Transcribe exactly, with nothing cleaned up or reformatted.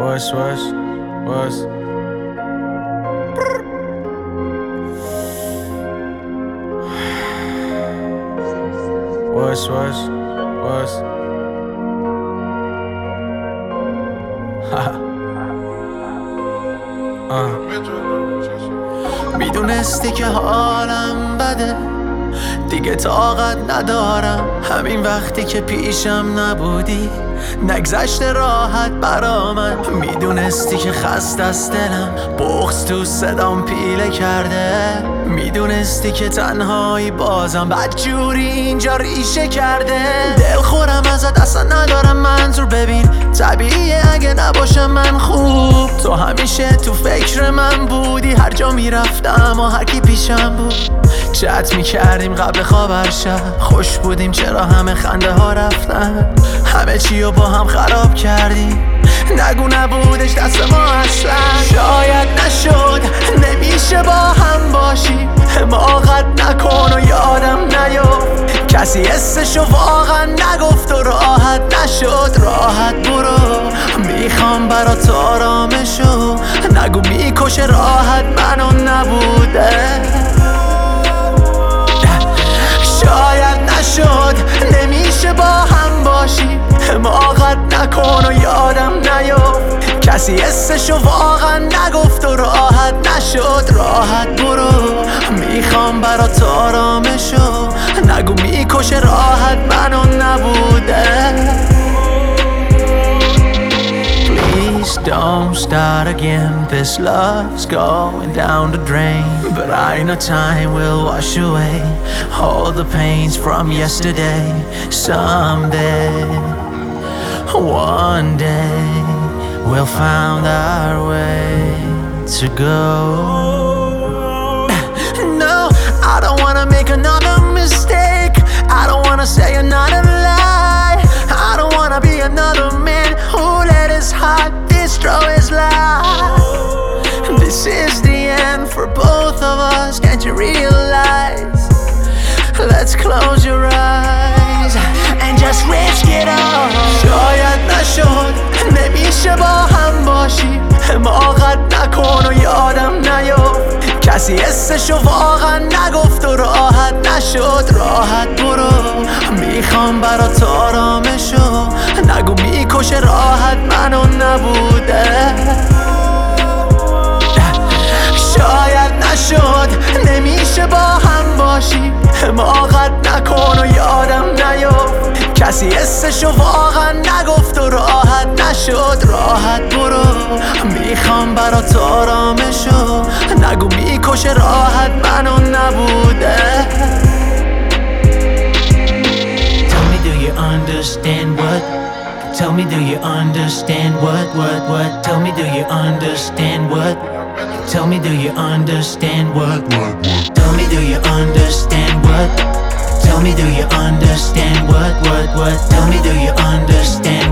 What's, what's, what's What's, what's, what's میدونستی که حالم بده، دیگه طاقت ندارم. همین وقتی که پیشم نبودی نگذشت راحت برا من. میدونستی که خسته است دلم، بغض تو صدام پیله کرده. میدونستی که تنهایی بازم بدجوری اینجا ریشه کرده. دل خورم ازت اصلا ندارم منظور، ببین طبیعیه اگه نباشم من خوب. تو همیشه تو فکر من بودی، هر جا میرفتم و هر کی پیشم بود. چت میکردیم قبل خواب هر شب، خوش بودیم چرا همه خنده ها رفتن. همه چی رو با هم خراب کردیم، نگو نبودش دست ما اصلا. شاید نشد نمیشه با هم باشیم، حماقت نکن و یادم نیفت. کسی حسشو واقعا نگفت و راحت نشد. راحت برو، میخوام برات آرامشو. نگو میکشه راحت منو نبوده. شاید نشد نمیشه با هم باشیم، حماقت نکن و یادم نیفت. کسی حسشو واقعا نگفت و راحت نشد. راحت برو، میخوام برات آرامشو. نگو میکشه راحت منو نبوده. Please don't start again, this love's going down the drain. But I know time will wash away all the pains from yesterday. Someday, one day, we'll find our way to go. No, I don't wanna make another mistake. I don't wanna say another lie. I don't wanna be another man who let his heart destroy his life. This is the end for both of us, can't you realize? Let's close your eyes and just risk it all. شاید نشد نمیشه با هم باشیم، حماقت نکن و یادم نیفت. کسی حسشو واقعا نگفت و راحت نشد. راحت برو، میخوام برات آرامشو. نگو میکشه راحت منو نبوده. شاید نشد نمیشه با هم باشیم، حماقت نکن و یادم نیفت. کسی حسشو واقعا نگفت و راحت نشد. راحت برو، میخوام برات آرامشو. نگو میکشه راحت منو نبوده. Tell me do you understand what? Tell me do you understand what, what, what? Tell me do you understand what? Tell me do you understand what, what, what? Tell me do you understand what? Tell me do you understand what, what, what? Tell me do you understand